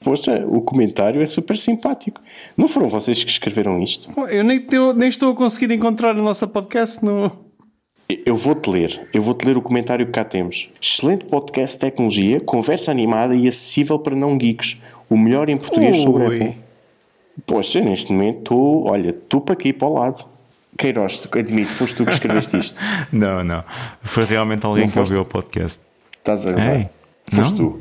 Poxa, o comentário é super simpático. Não foram vocês que escreveram isto? Eu nem estou a conseguir encontrar a nossa podcast no... Eu vou-te ler o comentário que cá temos. Excelente podcast de tecnologia, conversa animada e acessível para não geeks. O melhor em português sobre Apple. Poxa, neste momento estou para aqui para o lado. Queiroz, admito, foste tu que escreveste isto. Não. Foi realmente alguém que ouviu o podcast. Estás a gozar? Foste tu.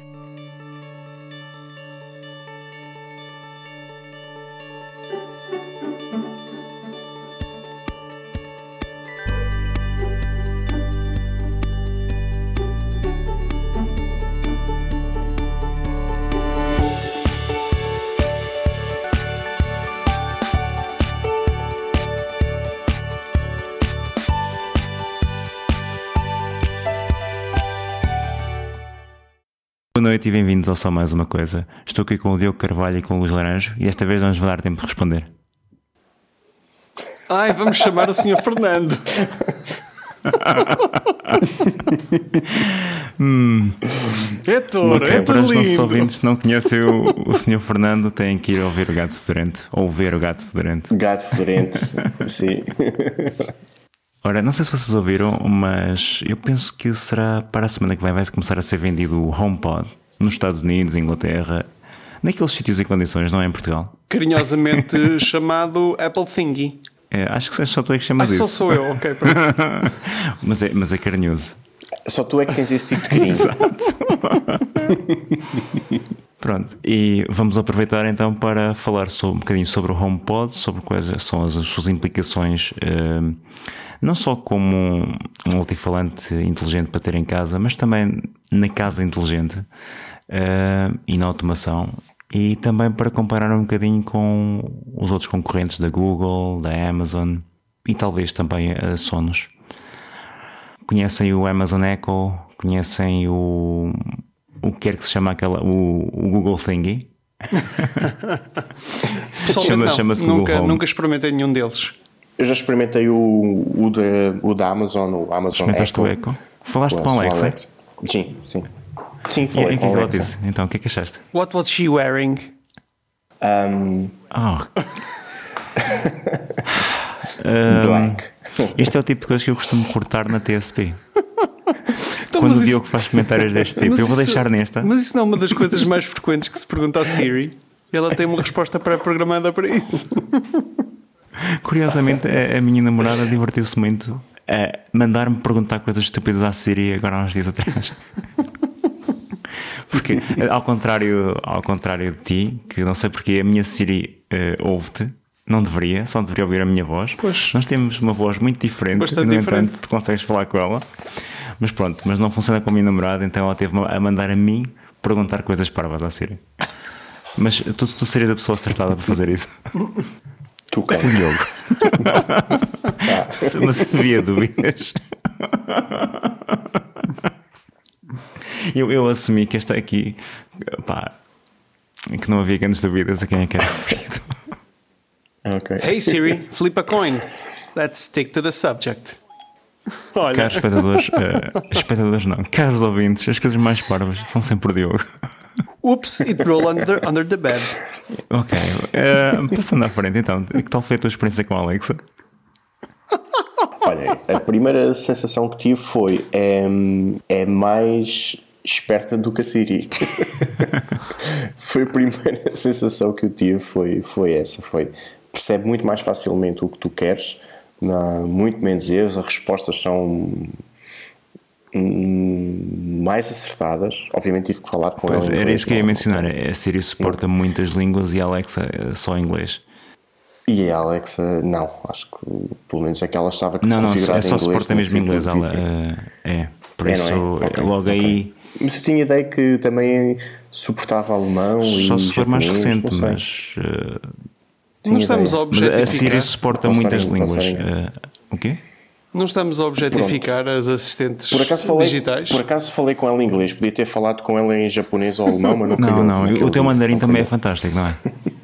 Boa noite e bem-vindos ao Só Mais Uma Coisa. Estou aqui com o Diogo Carvalho e com o Luís Laranjo e desta vez não nos vai dar tempo de responder. Vamos chamar o Sr. Fernando. É touro, é para os nossos lindo. ouvintes que não conhecem o Sr. Fernando, têm que ir ouvir o Gato Fedorento ou ver o Gato Fedorento. Gato Fedorento, sim. Ora, não sei se vocês ouviram, mas eu penso que será para a semana que vem vai começar a ser vendido o HomePod nos Estados Unidos, Inglaterra, naqueles sítios e condições, não é em Portugal? Carinhosamente chamado Apple Thingy. Acho que só tu é que chamas isso. Só sou eu, ok. mas é carinhoso. Só tu é que tens esse tipo de carinho. Exato. Pronto, e vamos aproveitar então para falar um bocadinho sobre o HomePod, sobre quais são as suas implicações, não só como um altifalante inteligente para ter em casa, mas também na casa inteligente e na automação, e também para comparar um bocadinho com os outros concorrentes da Google, da Amazon e talvez também a Sonos. Conhecem o Amazon Echo? Conhecem o que quer que se chama o Google Thingy? Pessoalmente nunca experimentei nenhum deles. Eu já experimentei o da Amazon, o Amazon Experimentaste o Echo? Falaste com a Alexa? Sim, falei com a Alexa. Disse? Então, o que é que achaste? What was she wearing? Black. Este é o tipo de coisa que eu costumo cortar na TSP. Quando o Diogo faz comentários deste tipo, eu vou deixar nesta. Mas isso não é uma das coisas mais frequentes que se pergunta à Siri? Ela tem uma resposta pré-programada para isso. Curiosamente, a minha namorada divertiu-se muito a mandar-me perguntar coisas estúpidas à Siri agora há uns dias atrás. Porque, ao contrário de ti, que não sei porque a minha Siri ouve-te, só deveria ouvir a minha voz. Pois. Nós temos uma voz muito diferente, bastante e no diferente. entanto tu consegues falar com ela. Mas pronto, mas não funciona com a minha namorada, então ela teve a mandar a mim perguntar coisas parvas à Siri. Mas tu serias a pessoa acertada para fazer isso. Tu, cara. O Diogo. Mas havia dúvidas. Eu assumi que esta aqui, que não havia grandes dúvidas a quem é que era referido. Okay. Hey Siri, flip a coin. Let's stick to the subject. Olha. Caros espectadores não, caros ouvintes, as coisas mais parvas são sempre o Diogo. Oops, it rolled under the bed. Ok, passando à frente então, que tal foi a tua experiência com a Alexa? Olha, a primeira sensação que tive foi é mais esperta do que a Siri. Foi a primeira sensação que eu tive, foi essa. Percebe muito mais facilmente o que tu queres, muito menos erros, as respostas são mais acertadas. Obviamente tive que falar com ela. Era isso que eu ia mencionar. A Siri suporta muitas línguas e a Alexa só inglês. E a Alexa, não, acho que pelo menos é que ela estava configurada em inglês. Não, é só suporta mesmo inglês. Por isso, Okay, logo aí. Mas eu tinha ideia que também suportava alemão só e se for mais japonês, recente, não mas. Não estamos a objetificar. A Siri suporta muitas línguas. O quê? Não estamos a objetificar as assistentes digitais. Por acaso falei com ela em inglês. Podia ter falado com ela em japonês ou alemão, mas não. Não. O teu mandarim também é fantástico, não é?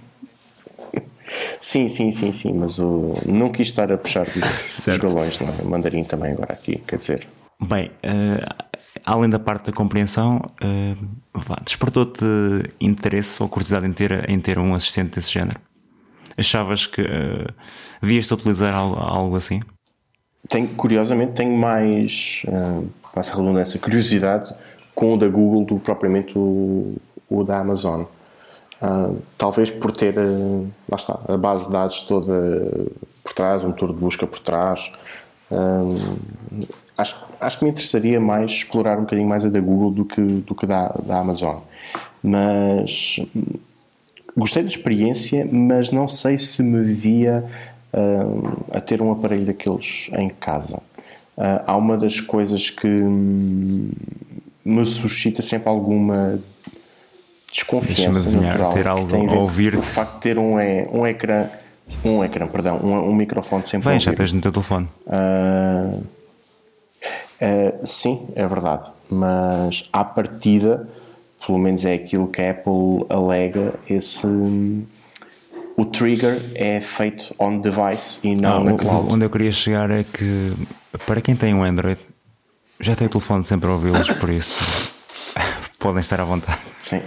Sim, mas não quis estar a puxar os galões, não é? O mandarim também agora aqui, quer dizer. Bem, além da parte da compreensão, despertou-te interesse ou curiosidade em ter um assistente desse género? Achavas que vias-te a utilizar algo assim? Curiosamente, tenho mais, passa a redundância, curiosidade com o da Google do que propriamente o da Amazon. Talvez por ter, lá está, a base de dados toda por trás, o motor de busca por trás. Acho que me interessaria mais explorar um bocadinho mais a da Google do que da Amazon. Mas gostei da experiência, mas não sei se me via a ter um aparelho daqueles em casa. Há uma das coisas que me suscita sempre alguma desconfiança natural, ter algo tem a ver a ouvir. O facto de ter um ecrã, perdão, um microfone sempre a ouvir. Já tens no teu telefone. Sim, é verdade, mas à partida, pelo menos é aquilo que a Apple alega, o trigger é feito on device e não na cloud. Onde eu queria chegar é que, para quem tem um Android, já tem o telefone sempre a ouvi-los, por isso podem estar à vontade. Sim.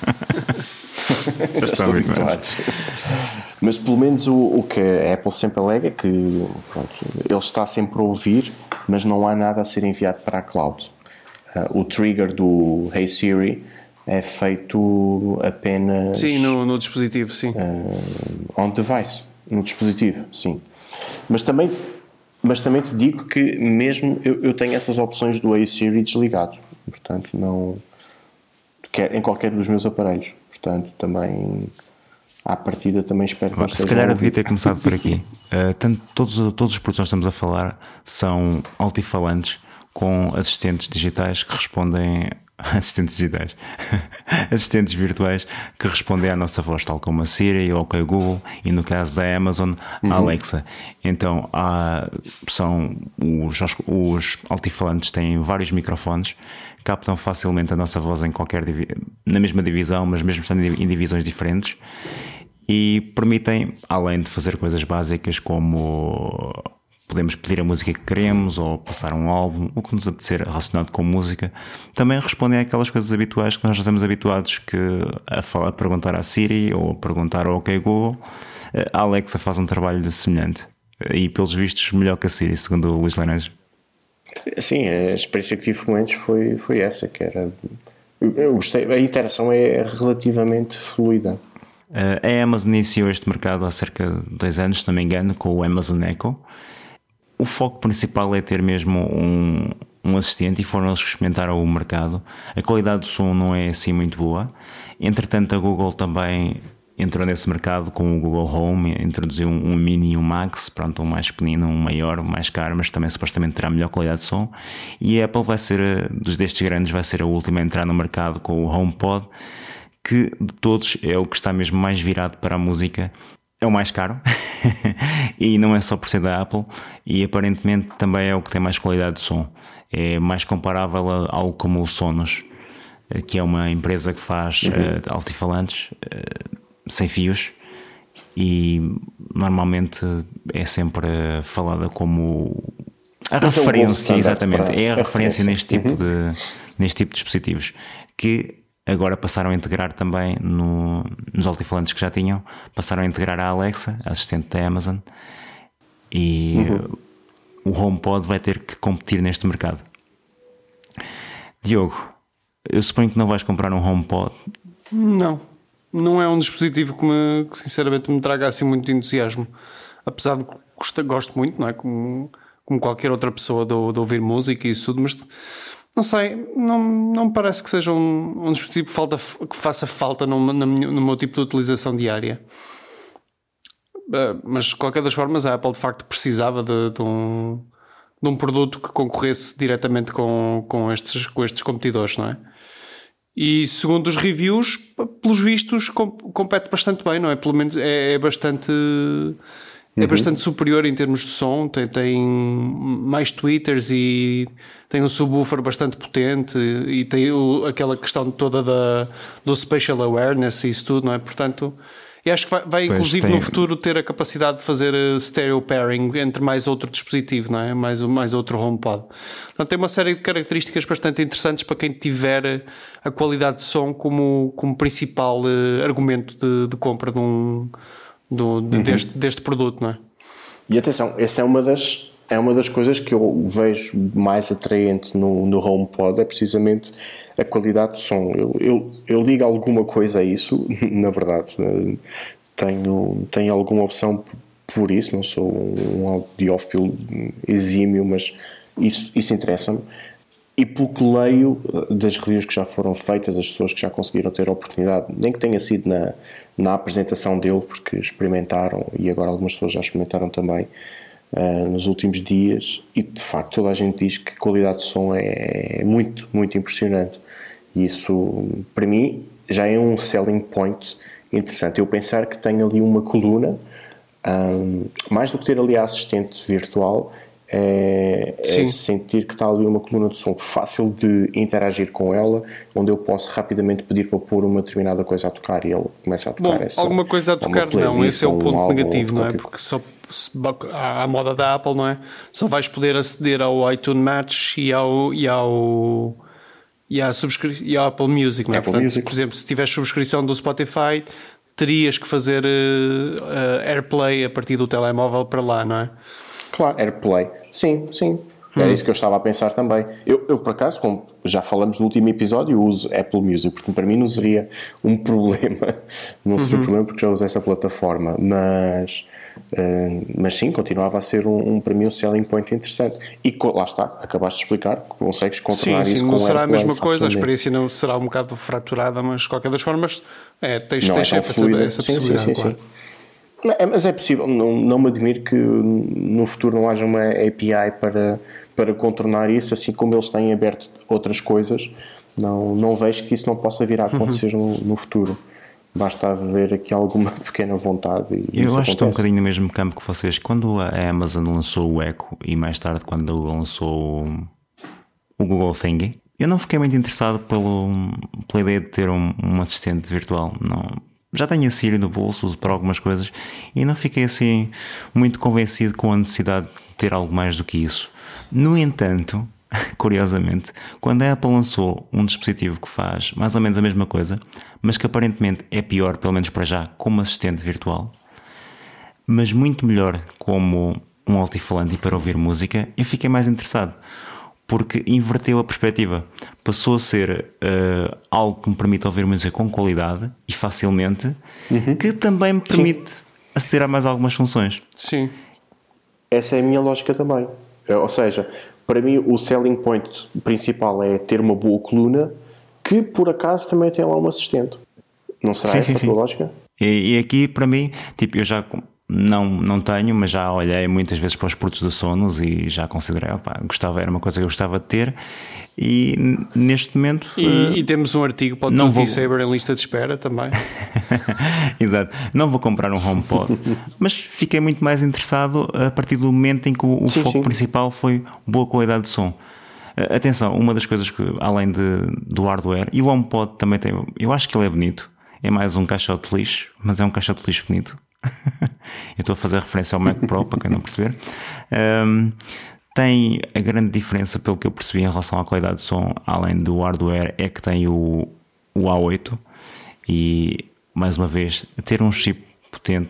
Já estou habituado. Mas pelo menos o que a Apple sempre alega é que pronto, ele está sempre a ouvir, mas não há nada a ser enviado para a cloud. O trigger do Hey Siri é feito apenas... Sim, no dispositivo, sim. On device, no dispositivo, sim. Mas também te digo que mesmo eu tenho essas opções do Hey Siri desligado. Portanto, não... em qualquer dos meus aparelhos. Portanto, também... À partida também espero que não esteja. Se calhar eu devia ter começado por aqui. Todos os produtos que nós estamos a falar são altifalantes com assistentes digitais que respondem... Assistentes digitais. Assistentes virtuais que respondem à nossa voz, tal como a Siri, o OK Google e no caso da Amazon, a Alexa. Então os altifalantes têm vários microfones, captam facilmente a nossa voz na mesma divisão, mas mesmo estando em divisões diferentes, e permitem, além de fazer coisas básicas como podemos pedir a música que queremos ou passar um álbum, o que nos apetecer relacionado com música, também respondem àquelas coisas habituais que nós já estamos habituados a perguntar à Siri ou a perguntar ao OK Google. A Alexa faz um trabalho semelhante e, pelos vistos, melhor que a Siri, segundo o Luís Laranjo. Sim, a experiência que tive com eles foi essa, que era... Eu gostei, a interação é relativamente fluida. A Amazon iniciou este mercado há cerca de 2 anos, se não me engano, com o Amazon Echo. O foco principal é ter mesmo um assistente e foram eles que experimentaram o mercado. A qualidade do som não é assim muito boa. Entretanto, a Google também entrou nesse mercado com o Google Home, introduziu um Mini e um Max, pronto, um mais pequenino, um maior, um mais caro, mas também supostamente terá melhor qualidade de som. E a Apple vai ser, destes grandes, vai ser a última a entrar no mercado com o HomePod, que de todos é o que está mesmo mais virado para a música. É o mais caro e não é só por ser da Apple, e aparentemente também é o que tem mais qualidade de som. É mais comparável a algo como o Sonos, que é uma empresa que faz altifalantes sem fios, e normalmente é sempre falada como a referência, exatamente, é a referência neste tipo de dispositivos, que agora passaram a integrar também nos altifalantes que já tinham, passaram a integrar a Alexa, a assistente da Amazon, e o HomePod vai ter que competir neste mercado. Diogo, eu suponho que não vais comprar um HomePod. Não é um dispositivo que sinceramente me traga assim muito entusiasmo, apesar de que gosto muito, não é? Como qualquer outra pessoa de ouvir música e isso tudo, mas não sei, não me parece que seja um dispositivo que faça falta no meu tipo de utilização diária. Mas de qualquer das formas, a Apple de facto precisava de um produto que concorresse diretamente com estes competidores, não é? E segundo os reviews, pelos vistos, compete bastante bem, não é? Pelo menos é bastante superior em termos de som, tem mais tweeters e tem um subwoofer bastante potente e tem aquela questão toda do spatial awareness e isso tudo, não é? Portanto, E acho que vai inclusive no futuro ter a capacidade de fazer stereo pairing entre mais outro dispositivo, não é? Mais outro HomePod. Portanto, tem uma série de características bastante interessantes para quem tiver a qualidade de som como principal argumento de compra deste produto, não é? E atenção, essa é uma das coisas que eu vejo mais atraente no HomePod, é precisamente a qualidade de som. Eu ligo alguma coisa a isso, na verdade. Tenho alguma opção por isso, não sou um audiófilo exímio, mas isso interessa-me. E pelo que leio das reviews que já foram feitas, das pessoas que já conseguiram ter a oportunidade, nem que tenha sido na apresentação dele, porque experimentaram, e agora algumas pessoas já experimentaram também, nos últimos dias, e de facto toda a gente diz que a qualidade de som é muito, muito impressionante. E isso, para mim, já é um selling point interessante. Eu pensar que tenho ali uma coluna, mais do que ter ali a assistente virtual, é sentir que está ali uma coluna de som fácil de interagir com ela, onde eu posso rapidamente pedir para pôr uma determinada coisa a tocar e ele começa a tocar. Bom, alguma coisa a tocar não, esse é o ponto negativo, não é? Porque só à moda da Apple, não é? Só vais poder aceder ao iTunes Match e ao Apple Music, não é? Portanto, Music. Por exemplo, se tiveres subscrição do Spotify, terias que fazer AirPlay a partir do telemóvel para lá, não é? Claro, AirPlay. Sim. Era isso que eu estava a pensar também. Eu por acaso, como já falamos no último episódio, eu uso Apple Music, porque para mim não seria um problema. Não seria um problema porque já uso essa plataforma. Mas sim, continuava a ser para mim um selling point interessante. E lá está, acabaste de explicar, consegues contornar isso com não será AirPlay a mesma coisa, a experiência não será um bocado fraturada, mas de qualquer das formas tens sempre essa possibilidade. Sim. Mas é possível, não me admiro que no futuro não haja uma API para contornar isso, assim como eles têm aberto outras coisas. Não vejo que isso não possa vir a acontecer no futuro. Basta haver aqui alguma pequena vontade. E eu acho que estou um bocadinho no mesmo campo que vocês. Quando a Amazon lançou o Echo e mais tarde quando lançou o Google Thingy, eu não fiquei muito interessado pela ideia de ter um assistente virtual. Não. Já tenho a Siri no bolso, uso para algumas coisas e não fiquei assim muito convencido com a necessidade de ter algo mais do que isso. No entanto, curiosamente, quando a Apple lançou um dispositivo que faz mais ou menos a mesma coisa, mas que aparentemente é pior, pelo menos para já, como assistente virtual, mas muito melhor como um altifalante e para ouvir música, eu fiquei mais interessado. Porque inverteu a perspectiva. Passou a ser algo que me permite ouvir música com qualidade e facilmente, que também me permite aceder a mais algumas funções. Sim. Essa é a minha lógica também. Ou seja, para mim o selling point principal é ter uma boa coluna que por acaso também tem lá um assistente. Não será essa a tua lógica? E aqui para mim, tipo, eu já... Não tenho, mas já olhei muitas vezes para os produtos da Sonos e já considerei, era uma coisa que eu gostava de ter e neste momento... E temos um artigo para o Tutti Saber em lista de espera também. Exato, não vou comprar um HomePod, mas fiquei muito mais interessado a partir do momento em que o foco principal foi boa qualidade de som. Atenção, uma das coisas que, além do hardware, e o HomePod também tem, eu acho que ele é bonito, é mais um caixote de lixo, mas é um caixote de lixo bonito. Eu estou a fazer referência ao Mac Pro para quem não perceber. Tem a grande diferença, pelo que eu percebi, em relação à qualidade de som, além do hardware, é que tem o A8 e, mais uma vez, ter um chip potente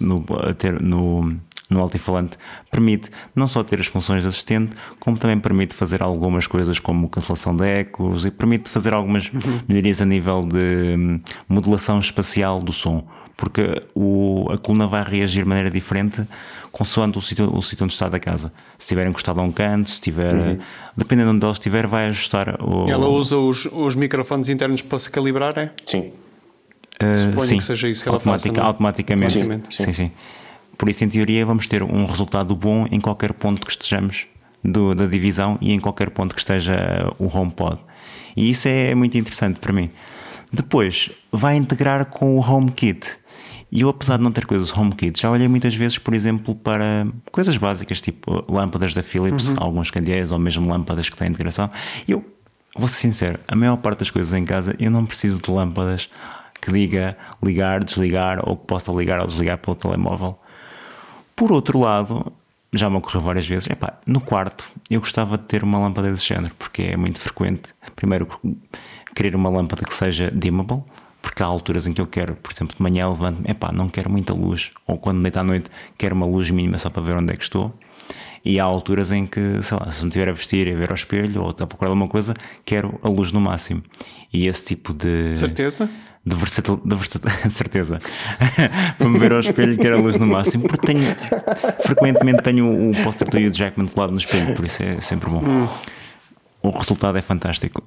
no altifalante permite não só ter as funções de assistente, como também permite fazer algumas coisas como cancelação de ecos e permite fazer algumas melhorias a nível de modulação espacial do som. Porque a coluna vai reagir de maneira diferente consoante o sítio onde está da casa. Se estiver encostado a um canto, se estiver... Dependendo de onde ela estiver, vai ajustar o... Ela usa os microfones internos para se calibrar, é? Sim. Suponho que seja isso que ela faça. Automaticamente. Sim. Por isso, em teoria, vamos ter um resultado bom em qualquer ponto que estejamos da divisão e em qualquer ponto que esteja o HomePod. E isso é muito interessante para mim. Depois, vai integrar com o HomeKit. E eu, apesar de não ter coisas HomeKit, já olhei muitas vezes, por exemplo, para coisas básicas, tipo lâmpadas da Philips, alguns candeeiros ou mesmo lâmpadas que têm integração. E eu vou ser sincero, a maior parte das coisas em casa eu não preciso de lâmpadas que diga ligar, desligar ou que possa ligar ou desligar pelo telemóvel. Por outro lado, já me ocorreu várias vezes, no quarto eu gostava de ter uma lâmpada desse género, porque é muito frequente. Primeiro, querer uma lâmpada que seja dimmable, porque há alturas em que eu quero, por exemplo, de manhã levanto-me, não quero muita luz, ou quando deito à noite quero uma luz mínima só para ver onde é que estou. E há alturas em que, sei lá, se me estiver a vestir e a ver ao espelho ou a procurar alguma coisa, quero a luz no máximo. E esse tipo de... Certeza? De certeza. Para me ver ao espelho quero a luz no máximo, porque frequentemente tenho o póster do Hugh Jackman colado no espelho, por isso é sempre bom. O resultado é fantástico.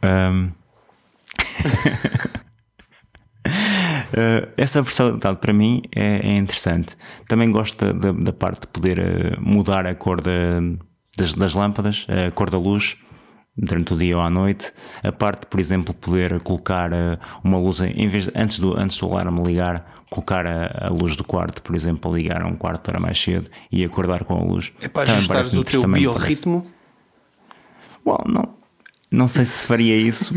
Essa versatilidade para mim é interessante. Também gosto da parte de poder mudar a cor das lâmpadas, a cor da luz durante o dia ou à noite. A parte, por exemplo, poder colocar uma luz em vez de, antes do alarme ligar, colocar a luz do quarto, por exemplo, a ligar a um quarto para mais cedo e acordar com a luz. É para ajustares o teu biorritmo? Bom, não sei se faria isso,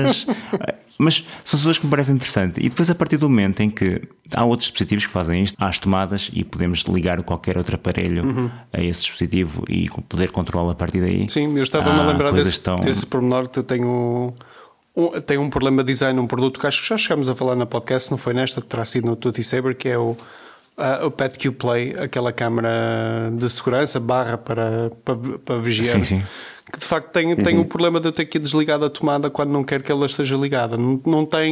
mas são coisas que me parecem interessantes. E depois, a partir do momento em que há outros dispositivos que fazem isto, há as tomadas e podemos ligar qualquer outro aparelho a esse dispositivo e poder controlá-lo a partir daí. Sim, eu estava-me a lembrar desse pormenor que eu tenho um problema de design, um produto que acho que já chegámos a falar na podcast, não foi nesta, que terá sido no Tutti Saber, que é o PetQ Play, aquela câmara de segurança para vigiar. Sim. Que de facto tem o problema de eu ter que desligar a tomada quando não quero que ela esteja ligada. Não tem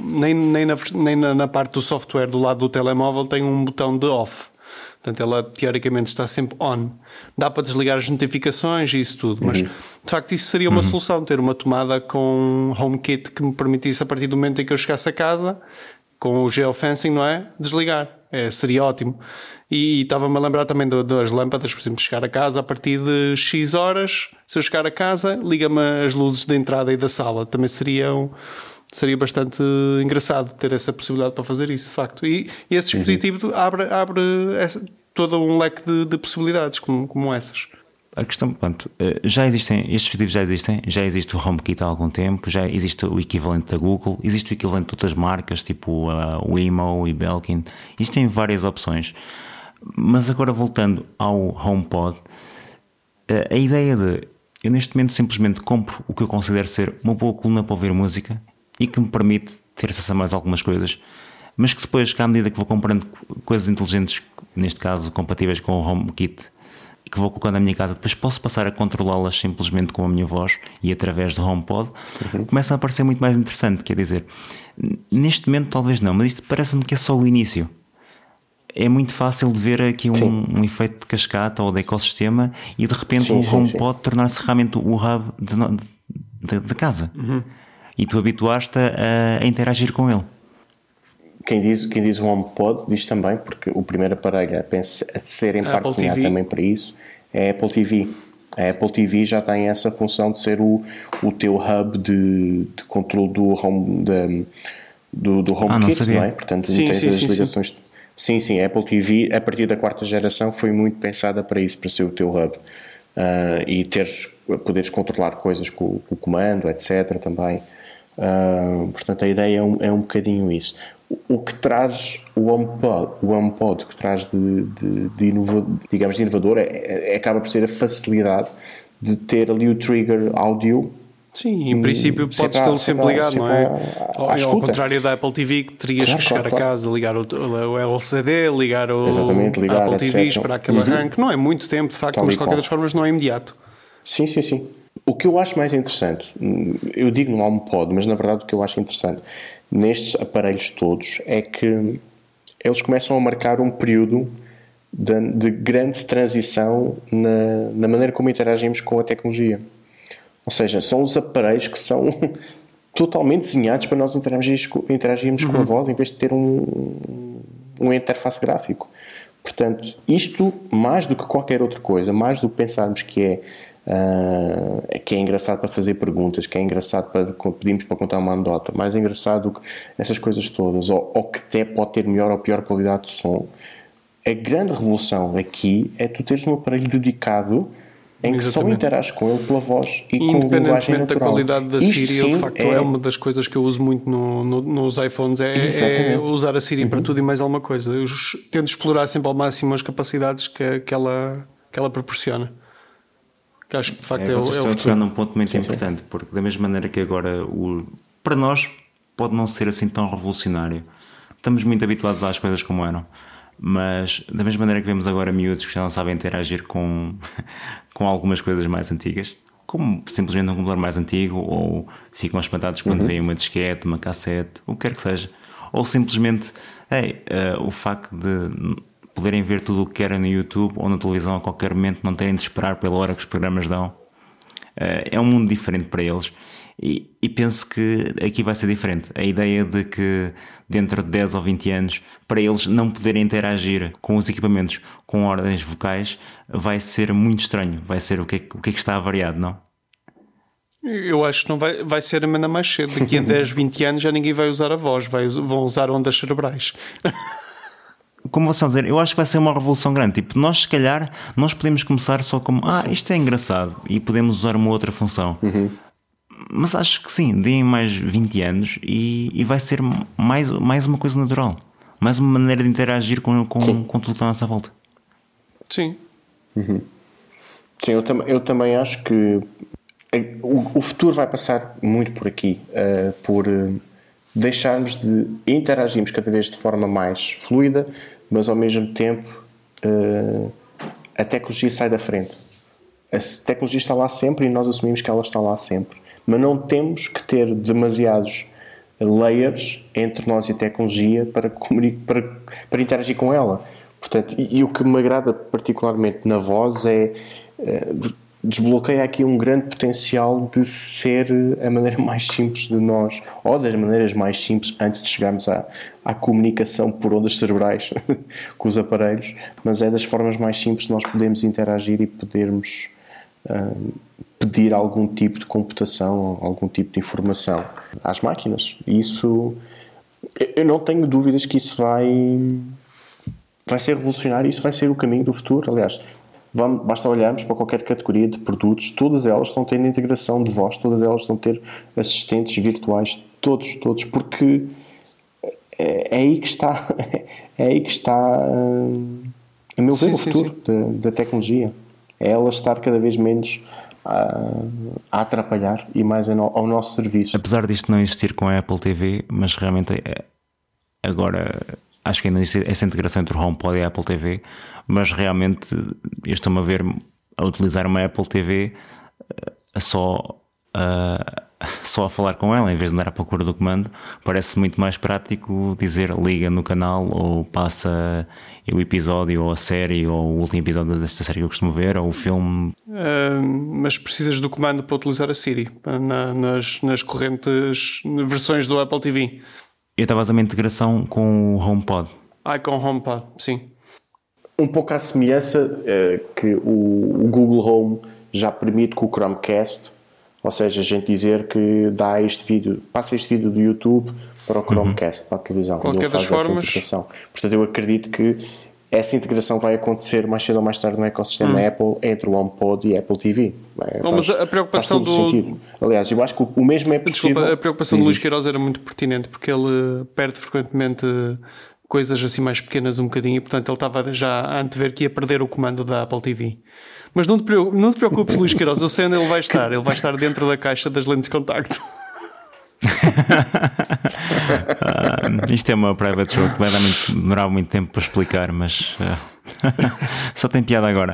nem na parte do software do lado do telemóvel tem um botão de off. Portanto, ela teoricamente está sempre on. Dá para desligar as notificações e isso tudo, mas de facto isso seria uma solução, ter uma tomada com HomeKit que me permitisse, a partir do momento em que eu chegasse a casa, com o geofencing, não é? Desligar. Seria ótimo. E estava-me a lembrar também das lâmpadas, por exemplo, chegar a casa a partir de X horas, se eu chegar a casa, liga-me as luzes da entrada e da sala. Também seria bastante engraçado ter essa possibilidade para fazer isso, de facto. E esse dispositivo abre todo um leque de possibilidades como essas. A questão, pronto, estes dispositivos já existe o HomeKit há algum tempo, já existe o equivalente da Google, existe o equivalente de outras marcas, tipo o Wemo e Belkin, existem várias opções. Mas agora voltando ao HomePod, a ideia de eu neste momento simplesmente compro o que eu considero ser uma boa coluna para ouvir música e que me permite ter acesso a mais algumas coisas, mas que depois, à medida que vou comprando coisas inteligentes, neste caso compatíveis com o HomeKit, que vou colocando na minha casa, depois posso passar a controlá-las simplesmente com a minha voz e através do HomePod, começa a parecer muito mais interessante. Quer dizer, neste momento talvez não, mas isto parece-me que é só o início. É muito fácil de ver aqui um efeito de cascata ou de ecossistema e de repente o HomePod tornar-se realmente o hub de casa. E tu habituaste a interagir com ele. Quem diz o HomePod diz também, porque o primeiro aparelho a ser em parte desenhado também para isso, é a Apple TV. A Apple TV já tem essa função de ser o teu hub de controle do HomeKit, não é? Portanto, não tens as ligações. Sim, a Apple TV, a partir da 4ª geração, foi muito pensada para isso, para ser o teu hub. E poderes controlar coisas com o comando, etc. também. Portanto, a ideia é um bocadinho isso. O que traz o HomePod que traz de inovador acaba por ser a facilidade de ter ali o trigger áudio. Sim, em princípio podes tê-lo sempre ligado, não é? Ao contrário da Apple TV, que terias que chegar a casa, ligar o LCD, ligar a Apple TV, esperar aquele arranque. Não é muito tempo, de facto, mas de qualquer das formas não é imediato. Sim. O que eu acho mais interessante, eu digo no HomePod, mas na verdade o que eu acho interessante nestes aparelhos todos é que eles começam a marcar um período de grande transição na maneira como interagimos com a tecnologia. Ou seja, são os aparelhos que são totalmente desenhados para nós interagirmos com a voz em vez de ter um interface gráfico. Portanto, isto, mais do que qualquer outra coisa, mais do que pensarmos que é engraçado para fazer perguntas, que é engraçado para pedimos para contar uma anedota, mais engraçado do que essas coisas todas, ou que até pode ter melhor ou pior qualidade de som. A grande revolução aqui é tu teres um aparelho dedicado em que só interages com ele pela voz e com a linguagem independentemente natural. da qualidade da Isto, Siri, sim, de facto é uma das coisas que eu uso muito nos iPhones, é usar a Siri para tudo e mais alguma coisa. Eu tento explorar sempre ao máximo as capacidades que ela proporciona. Que acho que de facto vocês estão a tocar num ponto muito importante, porque da mesma maneira que agora para nós pode não ser assim tão revolucionário, estamos muito habituados às coisas como eram, mas da mesma maneira que vemos agora miúdos que já não sabem interagir com algumas coisas mais antigas, como simplesmente um computador mais antigo, ou ficam espantados quando veem uma disquete, uma cassete, o que quer que seja, ou simplesmente o facto de poderem ver tudo o que querem no YouTube ou na televisão a qualquer momento, não terem de esperar pela hora que os programas dão. É um mundo diferente para eles e penso que aqui vai ser diferente. A ideia de que dentro de 10 ou 20 anos, para eles não poderem interagir com os equipamentos com ordens vocais, vai ser muito estranho. Vai ser o que é que está avariado, não? Eu acho que não vai ser ainda mais cedo. Daqui a 10, 20 anos já ninguém vai usar a voz, vão usar ondas cerebrais. Como vocês vão dizer, eu acho que vai ser uma revolução grande. Tipo, nós se calhar nós podemos começar só como isto é engraçado e podemos usar uma outra função. Mas acho que sim, deem mais 20 anos e vai ser mais uma coisa natural, mais uma maneira de interagir com tudo que está à nossa volta. Sim. Sim, eu também acho que o futuro vai passar muito por aqui, por deixarmos de interagirmos cada vez de forma mais fluida, mas ao mesmo tempo a tecnologia sai da frente. A tecnologia está lá sempre e nós assumimos que ela está lá sempre, mas não temos que ter demasiados layers entre nós e a tecnologia para interagir com ela. Portanto, e o que me agrada particularmente na voz é desbloqueia aqui um grande potencial de ser a maneira mais simples de nós, ou das maneiras mais simples antes de chegarmos à comunicação por ondas cerebrais com os aparelhos, mas é das formas mais simples de nós podermos interagir e podermos pedir algum tipo de computação, algum tipo de informação às máquinas. E isso, eu não tenho dúvidas que isso vai ser revolucionário, isso vai ser o caminho do futuro. Aliás, basta olharmos para qualquer categoria de produtos, todas elas estão a ter integração de voz, todas elas estão a ter assistentes virtuais, todos, porque é aí que está a meu ver o futuro da tecnologia. É ela estar cada vez menos a atrapalhar e mais ao nosso serviço. Apesar disto não existir com a Apple TV, mas realmente agora acho que ainda existe essa integração entre o HomePod e a Apple TV, mas realmente eu estou-me a ver a utilizar uma Apple TV só a falar com ela, em vez de andar à procura do comando. Parece muito mais prático dizer liga no canal, ou passa o episódio, ou a série, ou o último episódio desta série que eu costumo ver, ou o filme. Mas precisas do comando para utilizar a Siri nas correntes versões do Apple TV. Eu estava a fazer uma integração com o HomePod. Com o HomePod, sim. Um pouco à semelhança que o Google Home já permite com o Chromecast, ou seja, a gente dizer que passa este vídeo do YouTube para o Chromecast, para a televisão. Qualquer das formas. Portanto, eu acredito que essa integração vai acontecer mais cedo ou mais tarde no ecossistema Apple, entre o HomePod e a Apple TV. Mas a preocupação sentido. Aliás, eu acho que o mesmo é possível. Desculpa, a preocupação do Luís Queiroz era muito pertinente, porque ele perde frequentemente coisas assim mais pequenas um bocadinho, e portanto ele estava já a antever que ia perder o comando da Apple TV. Mas não te preocupes, Luís Queiroz, eu sei onde ele vai estar dentro da caixa das lentes de contacto. Isto é uma private joke, vai demorar muito tempo para explicar, mas só tem piada agora.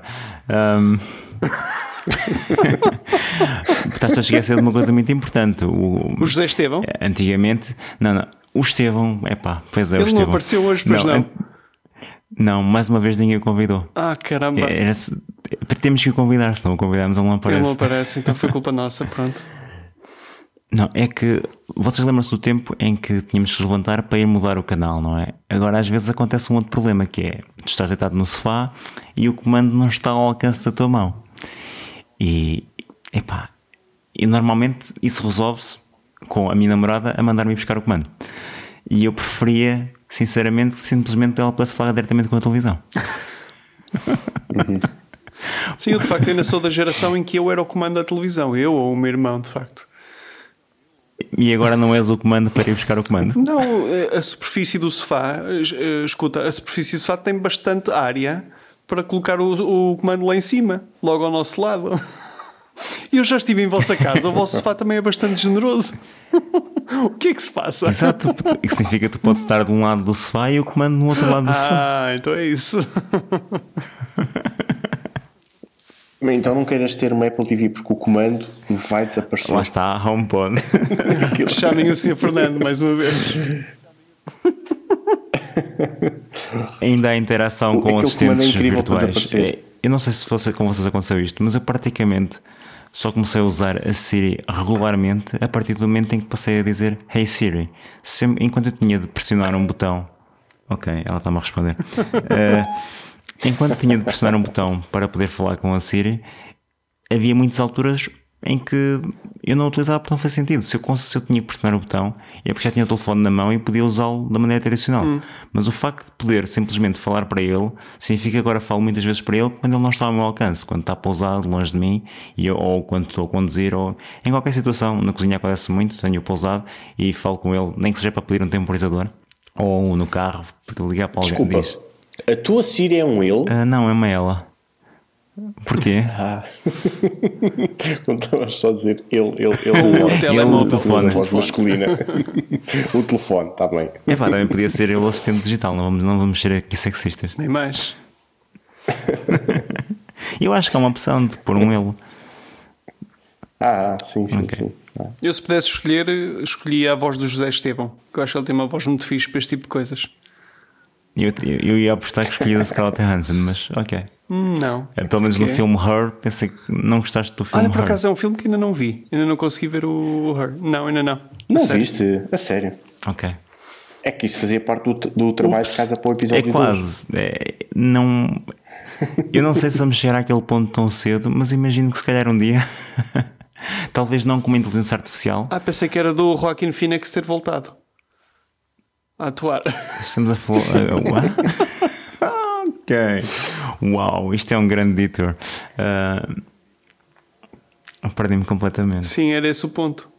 Estás a esquecer de uma coisa muito importante. O José Estevão? Antigamente, não, o Estevão, pois é, ele o Estevão. Não apareceu hoje, pois não? Não, mais uma vez ninguém o convidou. Caramba. Temos que o convidar, se não o convidarmos ele não aparece. Ele não aparece, então foi culpa nossa, pronto. Não, é que vocês lembram-se do tempo em que tínhamos que levantar para ir mudar o canal, não é? Agora às vezes acontece um outro problema, que é tu estás deitado no sofá e o comando não está ao alcance da tua mão. E normalmente isso resolve-se com a minha namorada a mandar-me buscar o comando. E eu preferia, sinceramente, que simplesmente ela pudesse falar diretamente com a televisão. Sim, eu de facto ainda sou da geração em que eu era o comando da televisão, eu ou o meu irmão, de facto. E agora não és o comando para ir buscar o comando? Não, a superfície do sofá, escuta, a superfície do sofá tem bastante área para colocar o comando lá em cima, logo ao nosso lado. E eu já estive em vossa casa, o vosso sofá também é bastante generoso. O que é que se passa? Exato, isso significa que tu podes estar de um lado do sofá e o comando no outro lado do sofá. Ah, então é isso. Bem, então não queiras ter uma Apple TV porque o comando vai desaparecer. Lá está a HomePod. Chamem o Sr. Fernando mais uma vez. Ainda há interação com Aquele assistentes comando é incrível para virtuais. desaparecer. Eu não sei se com vocês aconteceu isto, mas eu praticamente só comecei a usar a Siri regularmente a partir do momento em que passei a dizer Hey Siri. Enquanto eu tinha de pressionar um botão. Ok, ela está-me a responder. Enquanto tinha de pressionar um botão para poder falar com a Siri, havia muitas alturas em que eu não utilizava porque não faz sentido. Se eu tinha que pressionar o botão, é porque já tinha o telefone na mão e podia usá-lo da maneira tradicional. Mas o facto de poder simplesmente falar para ele significa que agora falo muitas vezes para ele quando ele não está ao meu alcance, quando está pousado longe de mim, ou quando estou a conduzir, ou em qualquer situação. Na cozinha acontece muito, tenho-o pousado e falo com ele, nem que seja para pedir um temporizador, ou no carro, para ligar para alguém. Desculpa, a tua Siri é um ele? Não, é uma ela. Porquê? Não estavas só a dizer ele O telemóvel. telefone. A voz masculina. O telefone, está bem. Também podia ser ele o assistente digital, não vamos ser aqui sexistas. Nem mais. Eu acho que há uma opção de pôr um ele. Sim. Ok. Sim. Eu, se pudesse escolher, escolhia a voz do José Estevão, que eu acho que ele tem uma voz muito fixe para este tipo de coisas. Eu ia apostar que escolhia a Scarlett Johansson, mas ok. Não. Pelo menos no filme Her, pensei que não gostaste do filme Olha, por Her. acaso é um filme que ainda não vi. Ainda não consegui ver o Her. Não, ainda não. Não sério. viste? A sério. Ok. É que isso fazia parte do trabalho de casa para o episódio É quase. Não... Eu não sei se vamos chegar àquele ponto tão cedo, mas imagino que se calhar um dia... Talvez não com uma inteligência artificial. Pensei que era do Joaquin Phoenix ter voltado a atuar. Estamos a falar... Ok. Uau, isto é um grande detour. Perdi-me completamente. Sim, era esse o ponto.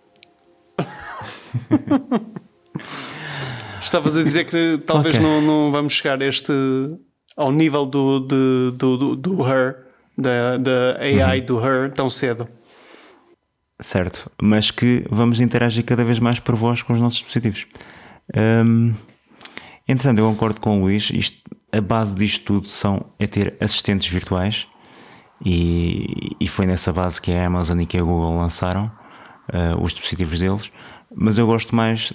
Estavas a dizer que talvez Ok. não vamos chegar ao nível do Her, da AI do Her, tão cedo. Certo, mas que vamos interagir cada vez mais por voz com os nossos dispositivos. Entretanto, eu concordo com o Luís. A base disto tudo é ter assistentes virtuais, e foi nessa base que a Amazon e que a Google lançaram os dispositivos deles. Mas eu gosto mais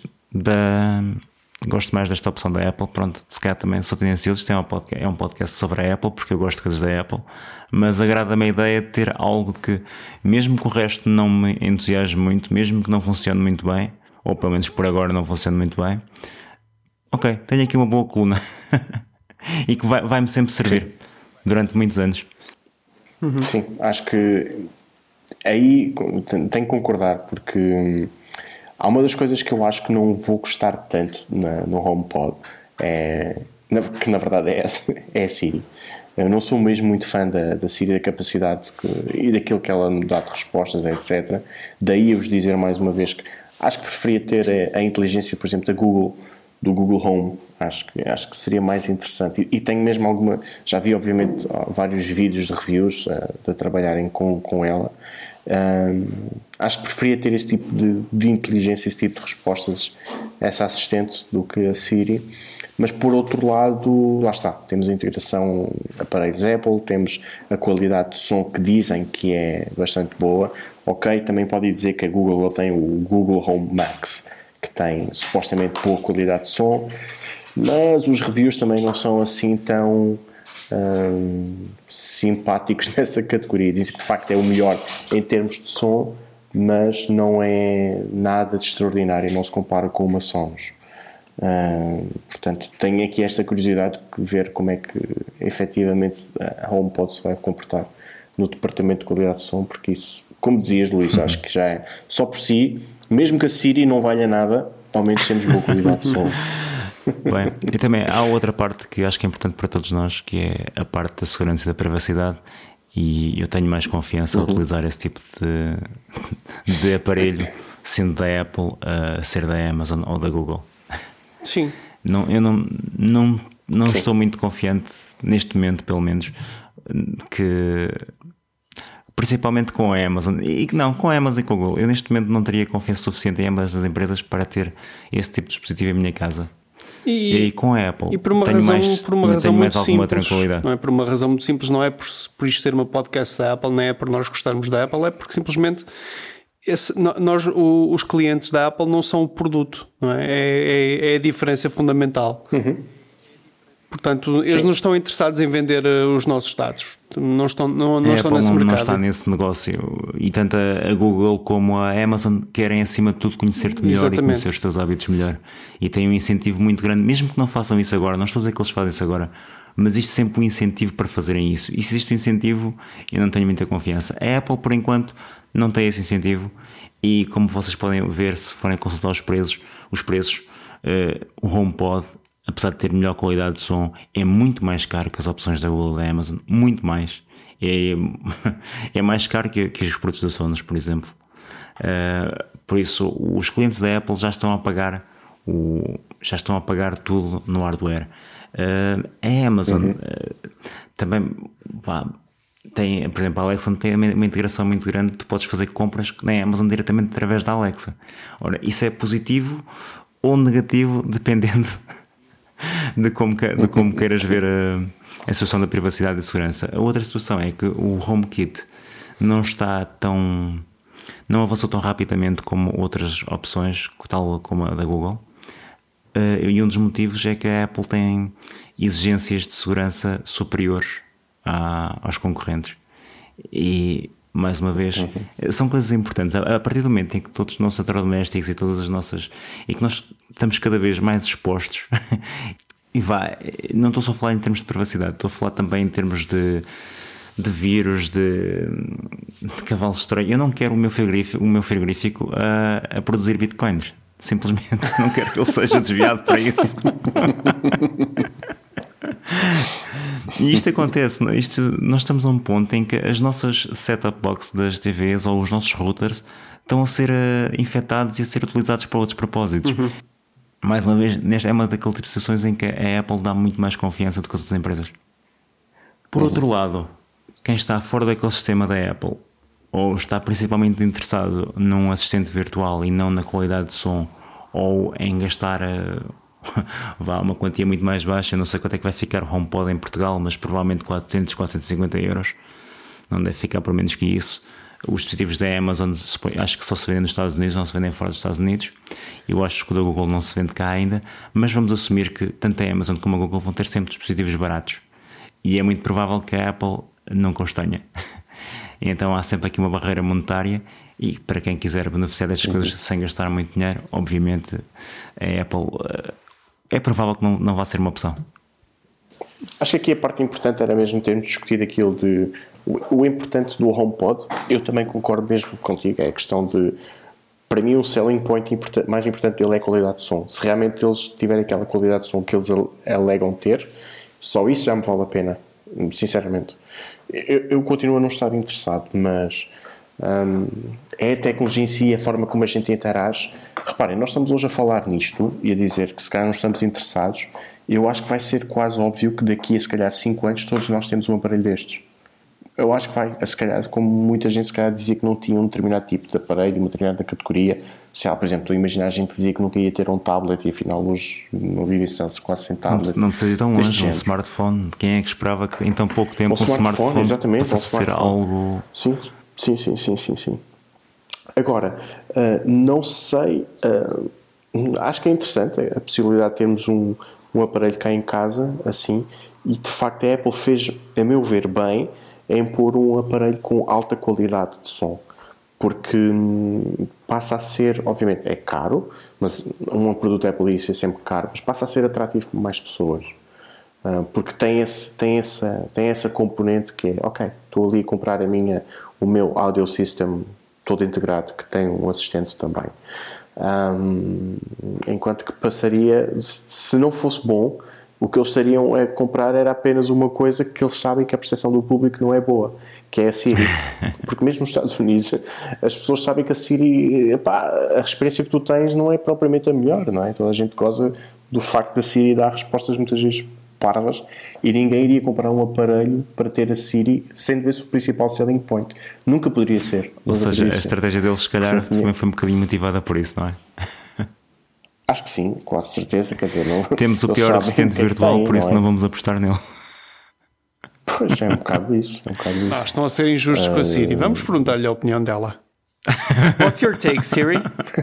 desta opção da Apple. Pronto, se calhar também sou tendencioso. Isto é um podcast sobre a Apple, porque eu gosto de coisas da Apple, mas agrada-me a ideia de ter algo que, mesmo que o resto não me entusiasme muito, mesmo que não funcione muito bem, ou pelo menos por agora não funcione muito bem, ok, tenho aqui uma boa coluna e que vai-me sempre servir durante muitos anos. Sim, acho que aí tenho que concordar, porque há uma das coisas que eu acho que não vou gostar tanto no HomePod, que na verdade é a Siri. Eu não sou mesmo muito fã da Siri, da capacidade e daquilo que ela me dá de respostas, etc. Daí eu vos dizer mais uma vez que acho que preferia ter a inteligência, por exemplo, do Google Home. Acho que seria mais interessante. E tenho mesmo já vi obviamente vários vídeos de reviews de trabalharem com ela. Acho que preferia ter esse tipo de inteligência, esse tipo de respostas, essa assistente, do que a Siri. Mas por outro lado, lá está, temos a integração aparelhos Apple, temos a qualidade de som que dizem que é bastante boa. Ok, também pode dizer que a Google tem o Google Home Max, que tem supostamente boa qualidade de som, mas os reviews também não são assim tão simpáticos nessa categoria. Dizem que de facto é o melhor em termos de som, mas não é nada de extraordinário, não se compara com uma Sonos. Portanto, tenho aqui esta curiosidade de ver como é que efetivamente a HomePod se vai comportar no departamento de qualidade de som, porque isso, como dizias, Luís, acho que já é só por si, mesmo que a Siri não valha nada, ao menos temos boa qualidade de som. Bem, e também há outra parte que acho que é importante para todos nós, que é a parte da segurança e da privacidade, e eu tenho mais confiança a utilizar esse tipo de aparelho, sendo da Apple, a ser da Amazon ou da Google. Sim. Eu não estou muito confiante neste momento, pelo menos, que principalmente com a Amazon com a Amazon e com a Google, eu neste momento não teria confiança suficiente em ambas as empresas para ter esse tipo de dispositivo em minha casa. E com a Apple e por uma tenho razão, mais, por uma razão tenho muito mais alguma simples, tranquilidade. não é? Por uma razão muito simples, não é por isto ser uma podcast da Apple, nem é por nós gostarmos da Apple, é porque simplesmente os clientes da Apple não são o produto, não é? É a diferença fundamental. Portanto, eles não estão interessados em vender os nossos dados. Não estão nesse mercado. Não está nesse negócio. E tanto a Google como a Amazon querem, acima de tudo, conhecer-te melhor. Exatamente. E conhecer os teus hábitos melhor. E têm um incentivo muito grande, mesmo que não façam isso agora. Não estou a dizer que eles fazem isso agora, mas isto sempre um incentivo para fazerem isso. E se existe um incentivo, eu não tenho muita confiança. A Apple, por enquanto, não tem esse incentivo. E como vocês podem ver, se forem consultar os preços, o HomePod, apesar de ter melhor qualidade de som, é muito mais caro que as opções da Google e da Amazon, muito mais. É mais caro que os produtos da Sonos, por exemplo. Por isso, os clientes da Apple já estão a pagar tudo no hardware. A Amazon também tem, por exemplo, a Alexa tem uma integração muito grande. Tu podes fazer compras na Amazon diretamente através da Alexa. Ora, isso é positivo ou negativo, dependendo de como queiras ver a situação da privacidade e segurança. A outra situação é que o HomeKit não avançou tão rapidamente como outras opções, tal como a da Google, e um dos motivos é que a Apple tem exigências de segurança superiores aos concorrentes. E mais uma vez, são coisas importantes. A partir do momento em que todos os nossos eletrodomésticos e todas as nossas, e que nós estamos cada vez mais expostos, e não estou só a falar em termos de privacidade, estou a falar também em termos de vírus, de cavalos estranhos. Eu não quero o meu frigorífico a produzir bitcoins. Simplesmente não quero que ele seja desviado para isso. E isto acontece, nós estamos a um ponto em que as nossas set-top boxes das TVs ou os nossos routers estão a ser infectados e a ser utilizados para outros propósitos. Mais uma vez, é uma daquelas situações em que a Apple dá muito mais confiança do que as outras empresas. Por outro lado, quem está fora daquele sistema da Apple ou está principalmente interessado num assistente virtual e não na qualidade de som, ou em gastar uma quantia muito mais baixa, eu não sei quanto é que vai ficar o HomePod em Portugal, mas provavelmente 400, 450 euros, não deve ficar por menos que isso. Os dispositivos da Amazon acho que só se vendem nos Estados Unidos, não se vendem fora dos Estados Unidos. Eu acho que o da Google não se vende cá ainda, mas vamos assumir que tanto a Amazon como a Google vão ter sempre dispositivos baratos, e é muito provável que a Apple não os tenha. Então há sempre aqui uma barreira monetária, e para quem quiser beneficiar destas coisas sem gastar muito dinheiro, obviamente a Apple é provável que não vá ser uma opção. Acho que aqui a parte importante era mesmo termos discutido aquilo de o importante do HomePod. Eu também concordo mesmo contigo, é a questão de, para mim, o selling point mais importante dele é a qualidade de som. Se realmente eles tiverem aquela qualidade de som que eles alegam ter, só isso já me vale a pena, sinceramente. Eu continuo a não estar interessado, mas é a tecnologia em si, a forma como a gente interage. Reparem, nós estamos hoje a falar nisto e a dizer que se calhar não estamos interessados. Eu acho que vai ser quase óbvio que daqui a se calhar 5 anos todos nós temos um aparelho destes. Eu acho que vai, se calhar, como muita gente se calhar dizia que não tinha um determinado tipo de aparelho, uma determinada categoria. Se há, por exemplo, tu imaginas a gente que dizia que nunca ia ter um tablet e afinal hoje não vive quase sem tablet. Não precisa ir tão longe, um smartphone. Quem é que esperava que em tão pouco tempo um smartphone passasse a ser algo... Sim. Agora, não sei, acho que é interessante a possibilidade de termos um aparelho cá em casa, assim, e de facto a Apple fez, a meu ver, bem em pôr um aparelho com alta qualidade de som, porque passa a ser, obviamente é caro, mas um produto Apple ia ser sempre caro, mas passa a ser atrativo para mais pessoas, porque tem essa componente que é, ok, estou ali a comprar o meu audio system todo integrado, que tem um assistente também. Enquanto que passaria, se não fosse bom, O que eles estariam a comprar era apenas uma coisa que eles sabem que a percepção do público não é boa, que é a Siri. Porque mesmo nos Estados Unidos as pessoas sabem que a Siri, a experiência que tu tens não é propriamente a melhor, não é? Toda a gente goza do facto da Siri dar respostas muitas vezes parvas e ninguém iria comprar um aparelho para ter a Siri sendo esse o principal selling point. Nunca poderia ser. Ou seja, a estratégia deles se calhar também foi um bocadinho motivada por isso, não é? Acho que sim, quase certeza. Quer dizer, não, temos o pior assistente virtual, por isso não vamos apostar nele. Pois é, um bocado isso. Estão a ser injustos com a Siri. Vamos perguntar-lhe a opinião dela. What's your take, Siri?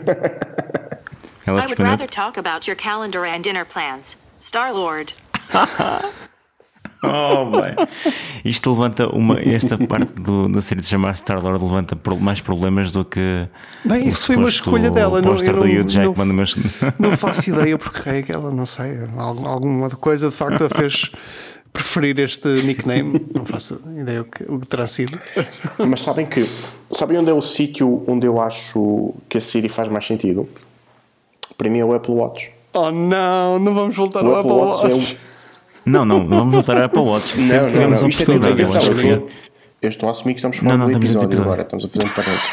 I would rather talk about your calendar and dinner plans. Star-Lord. Oh, bem. Isto levanta esta parte da série de chamar Star-Lord levanta mais problemas do que. Bem, isso foi uma escolha dela. Não faço ideia porque é que ela, não sei, alguma coisa de facto a fez preferir este nickname. Não faço ideia o que terá sido. Mas sabem onde é o sítio onde eu acho que a Siri faz mais sentido? Para mim é o Apple Watch. Oh não vamos voltar ao Apple Watch. Não vamos voltar ao Apple Watch. Sempre tivemos a oportunidade. Eu estou a assumir que estamos falando do episódio agora. Estamos a fazer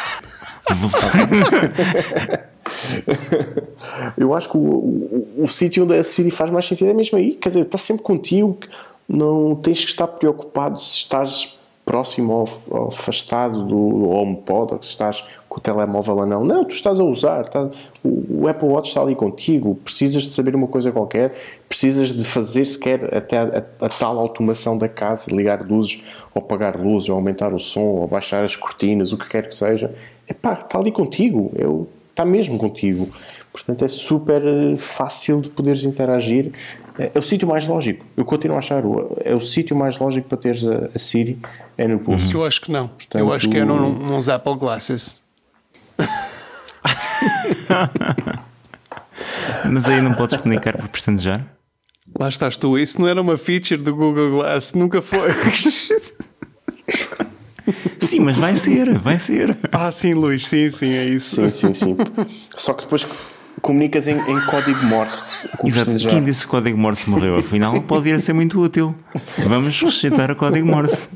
Eu acho que o sítio onde a Siri faz mais sentido é mesmo aí. Quer dizer, está sempre contigo. Não tens que estar preocupado se estás próximo ou afastado do HomePod ou se estás com o telemóvel ou não. Não, tu estás a usar. O Apple Watch está ali contigo. Precisas de saber uma coisa qualquer. Precisas de fazer sequer até a tal automação da casa, ligar luzes ou apagar luzes, ou aumentar o som, ou baixar as cortinas, o que quer que seja. Está ali contigo. Está mesmo contigo. Portanto, é super fácil de poderes interagir. É o sítio mais lógico. Eu continuo a achar. É o sítio mais lógico para teres a Siri é no pulso. Eu acho que não. Portanto, eu acho que é nos Apple Glasses. Mas aí não podes comunicar por pestanejar? Lá estás tu. Isso não era uma feature do Google Glass. Nunca foi. Sim, mas vai ser. Sim, Luís. Sim, é isso. Sim. Só que depois comunicas em código Morse. Exato. Quem disse que o código Morse morreu? Afinal, pode vir a ser muito útil. Vamos ressuscitar o código Morse.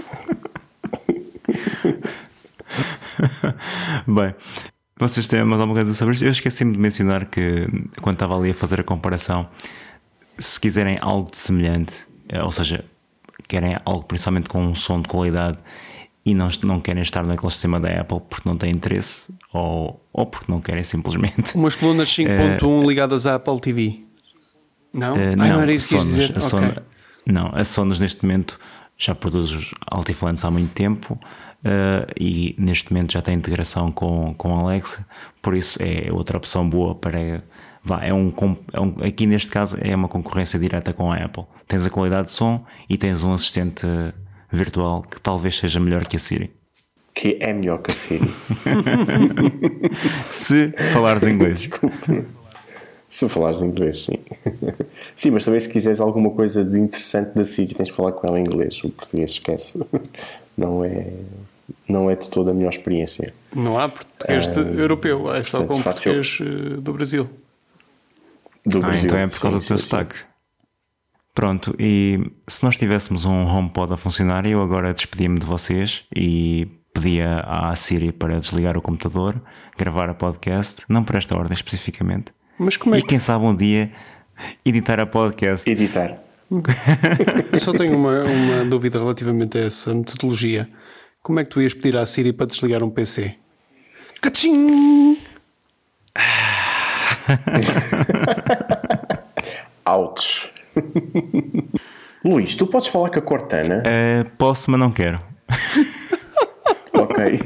Bem, vocês têm mais alguma coisa sobre isto? Eu esqueci-me de mencionar que, quando estava ali a fazer a comparação, se quiserem algo de semelhante, ou seja, querem algo principalmente com um som de qualidade e não querem estar naquele sistema da Apple porque não têm interesse ou porque não querem simplesmente. Umas colunas 5.1 ligadas à Apple TV? Não? Não era isso que quis dizer? A Sonos neste momento já produz os altifalantes há muito tempo e neste momento já tem integração com a Alexa, por isso é outra opção boa para... aqui neste caso é uma concorrência direta com a Apple. Tens a qualidade de som e tens um assistente virtual que talvez seja melhor que a Siri. Que é melhor que a Siri. Se falares inglês. Se falares inglês, sim. Sim, mas também se quiseres alguma coisa de interessante da Siri, tens de falar com ela em inglês. O português esquece. Não é de toda a melhor experiência. Não há português europeu, é só com português do Brasil. Então é por causa do teu sotaque. Pronto, e se nós tivéssemos um HomePod a funcionar, eu agora despedia-me de vocês e pedia à Siri para desligar o computador, gravar a podcast, não por esta ordem especificamente. Mas como é que... E quem sabe um dia editar a podcast. Editar. Eu só tenho uma dúvida relativamente a essa metodologia. Como é que tu ias pedir à Siri para desligar um PC? Cachim! Ouch. Luís, tu podes falar com a Cortana? Posso, mas não quero. Ok.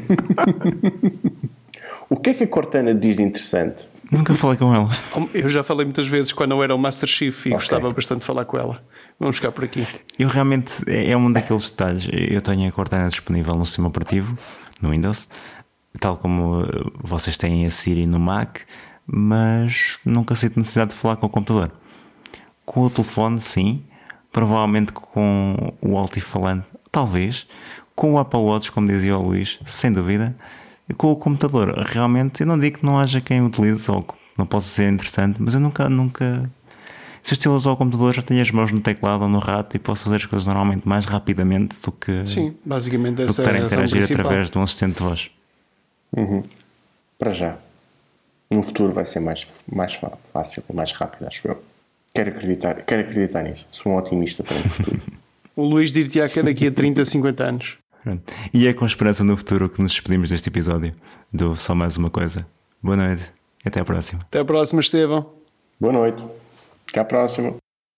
O que é que a Cortana diz de interessante? Nunca falei com ela. Eu já falei muitas vezes quando eu era o Master Chief e gostava bastante de falar com ela. Vamos ficar por aqui. Eu realmente, é um daqueles detalhes. Eu tenho a Cortana disponível no sistema operativo, no Windows, tal como vocês têm a Siri no Mac, mas nunca sinto necessidade de falar com o computador. Com o telefone, sim. Provavelmente com o altifalante, talvez. Com o Apple Watch, como dizia o Luís, sem dúvida. E com o computador, realmente, eu não digo que não haja quem utilize ou que não possa ser interessante, mas eu nunca Se eu estou a usar o computador, já tenho as mãos no teclado ou no rato e posso fazer as coisas normalmente mais rapidamente do que. Sim, basicamente essa é a estar a razão interagir principal. através de um assistente de voz. Para já. No futuro vai ser mais fácil e mais rápido, acho eu. Quero acreditar nisso. Sou um otimista para o futuro. O Luís dir-te-á que é daqui a 30, 50 anos. Pronto. E é com esperança no futuro que nos despedimos deste episódio do Só Mais Uma Coisa. Boa noite e até à próxima. Até a próxima, Estevão. Boa noite. Até à próxima.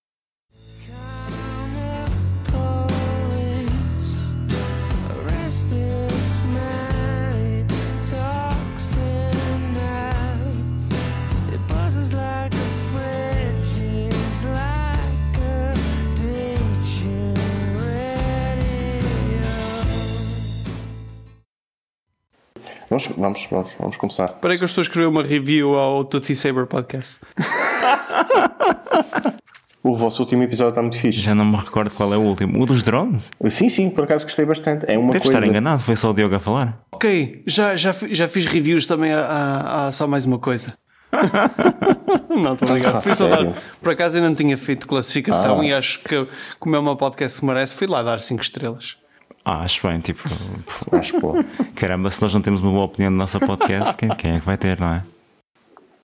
Vamos começar. Espera aí que eu estou a escrever uma review ao Toothy Saber Podcast. O vosso último episódio está muito fixe. Já não me recordo qual é o último. O dos drones? Sim, por acaso gostei bastante. É uma Deve coisa... estar enganado, foi só o Diogo a falar. Ok, já fiz reviews também a só mais uma coisa. Não, estou ligado. Fui só dar, por acaso ainda não tinha feito classificação e acho que, como é uma podcast que merece, fui lá dar 5 estrelas. Acho bem, tipo. Acho, pô. Caramba, se nós não temos uma boa opinião do nosso podcast, quem é que vai ter, não é?